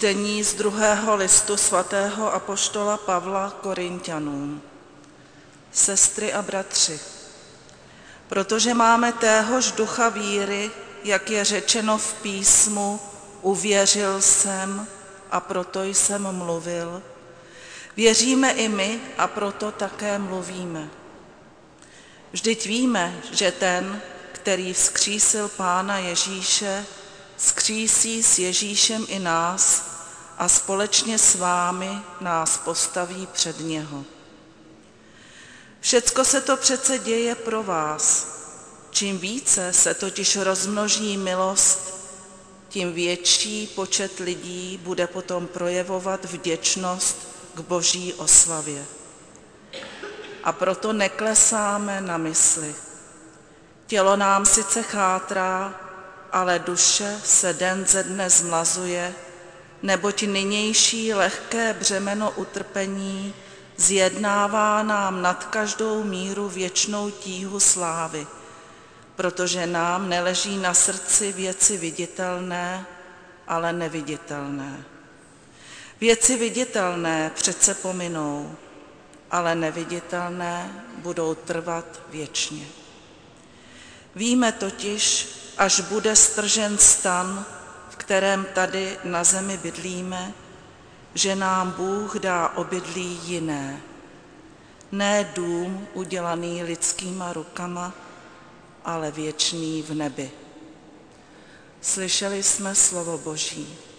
Čtení z 2. listu svatého apoštola Pavla Korinťanům. Sestry a bratři, protože máme téhož ducha víry, jak je řečeno v písmu, uvěřil jsem a proto jsem mluvil, věříme i my a proto také mluvíme. Vždyť víme, že ten, který vzkřísil Pána Ježíše, vzkřísí s Ježíšem i nás a společně s vámi nás postaví před něho. Všecko se to přece děje pro vás. Čím více se totiž rozmnoží milost, tím větší počet lidí bude potom projevovat vděčnost k Boží oslavě. A proto neklesáme na mysli. Tělo nám sice chátrá, ale duše se den ze dne zmlazuje, neboť nynější lehké břemeno utrpení zjednává nám nad každou míru věčnou tíhu slávy, protože nám neleží na srdci věci viditelné, ale neviditelné. Věci viditelné přece pominou, ale neviditelné budou trvat věčně. Víme totiž, až bude stržen stan, v kterém tady na zemi bydlíme, že nám Bůh dá obydlí jiné, ne dům udělaný lidskýma rukama, ale věčný v nebi. Slyšeli jsme slovo Boží.